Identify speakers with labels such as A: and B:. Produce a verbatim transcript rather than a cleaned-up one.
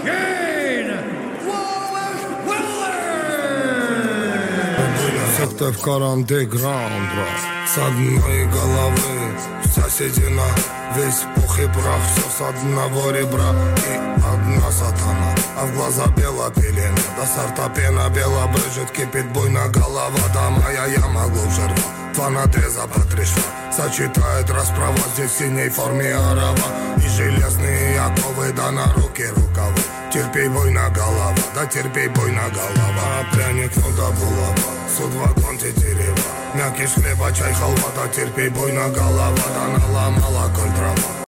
A: Сыктывкар андеграунд, с одной головы вся седина, весь пух и прах, все с одного ребра. И одна сатана, а в глаза бела пелена, до сорта пена бела брызжет, кипит буйно голова. Да моя яма глубже рва, два надреза потрясла, сочетает расправа здесь в синей форме орава. И железные оковы, да на руки рукава. Терпей, буйно голова, да терпей, буйно голова. Пряник, ну да булава, суд вагон тетерева. Мякиш хлеба, чай, халва, да терпей, буйно голова. Да наломала коль трава.